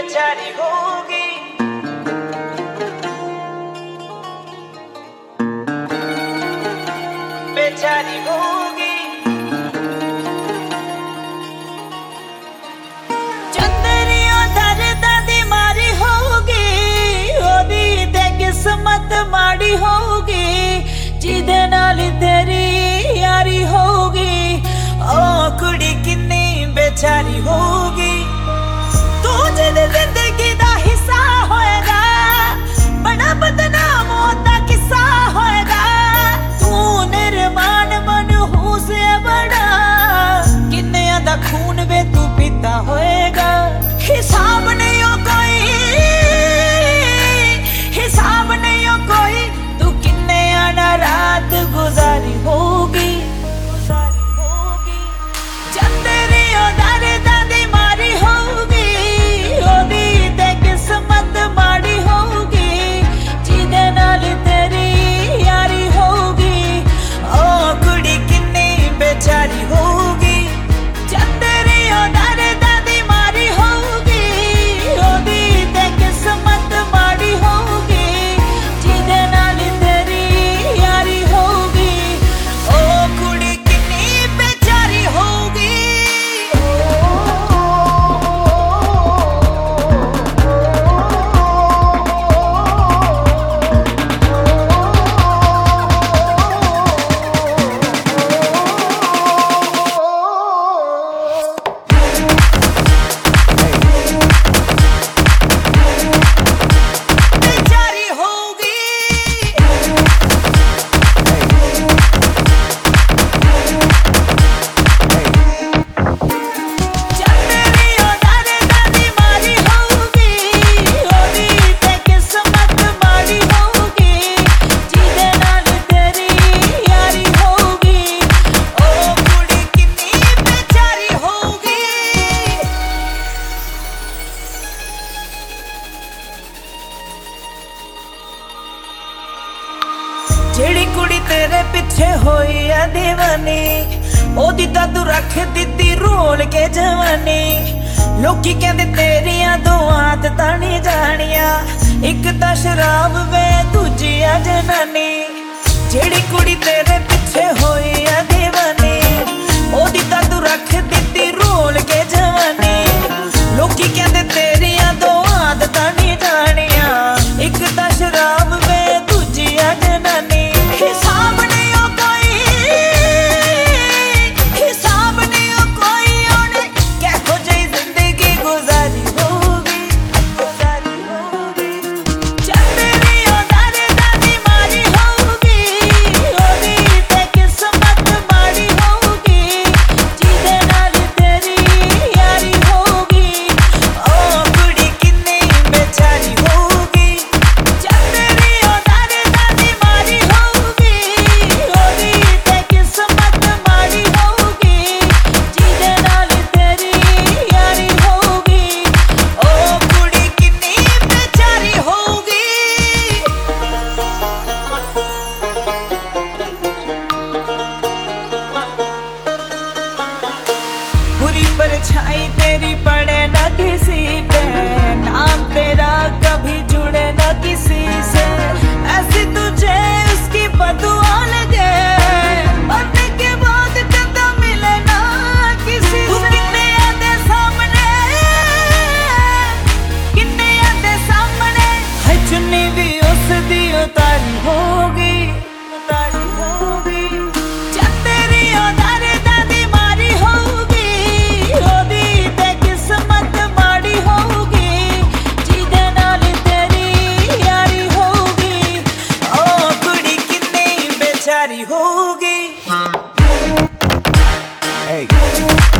बेचारी होगी बेचारी होगी चंदरियों दर्द दी मारी होगी ओदी ते किस्मत माड़ी होगी जिदे नाल तेरी यारी होगी ओ कुड़ी किन्नी बेचारी होगी तू जिदे जिंदगी दा हिस्सा होएगा बड़ा बदनाम होता किस्सा होएगा तू निर्माण मनहूस है बड़ा किन्ने दा खून वे तू पीता होएगा हिसाब नहीं हो कोई हिसाब नहीं हो कोई तू किन्ने आना रात गुजारी होगी चंदरियों दर्द दी मारी होगी ओदी ते किस्मत माड़ी होगी जिदे नाल तेरी यारी होगी ओ कुड़ी किन्नी बेचारी होगी चंदरियों दर्द दी मारी होगी ओदी ते किस्मत माड़ी होगी जिदे नाल तेरी यारी होगी ओ कुड़ी किन्नी बेचारी होगी बेचारी होगी चंदरियों दर्द दी मारी होगी ओदी ते किस्मत माड़ी होगी जिदे नाल तेरी यारी होगी ओ कुड़ी किन्नी बेचारी होगी जेड़ी कुड़ी तेरे पिछे होई है दीवानी ओदी तां तू रख दित्ती रोल के जवानी लोकी कहंदे तेरियां दो आदतां नहीं जानियां एक तां शराब वे दूजी आ जनानी जेड़ी कुड़ी तेरे पिछे होई है दीवानी ओदी तां तू रख दित्ती रोल के जवानी लोकी कहंदे तेरियां दो आदतां नहीं जानियां एक तां शराब वे दूजी आ जनानी हिसाब नहीं हो कोई हिसाब नहीं हो कोई ओने कैहो जई जिंदगी गुजारी होगी चंदरियों दर्द दी मारी होगी ओदी ते किस्मत माड़ी होगी जिदे नाल तेरी यारी होगी ओ कुड़ी किन्नी बेचारी होगी चंदरियों दर्द दी मारी होगी ओदी ते किस्मत माड़ी होगी जिदे नाल तेरी यारी होगी ओ कुड़ी किन्नी बेचारी होगी बुरी परछाई तेरी पड़े न किसी पे नाम तेरा कभी जुड़े न किसी से ऐसी तुझे उसकी बदुआ लगे मरने के बाद कदम मिले ना किसी से किन्ने आदे सामने है चुन्नी भी उस दी उतारी होगी चंदरियों दर्द दी मारी होगी ओदी ते किस्मत माड़ी होगी जिदे नाल तेरी यारी होगी ओ कुड़ी किन्नी बेचारी होगी Hey.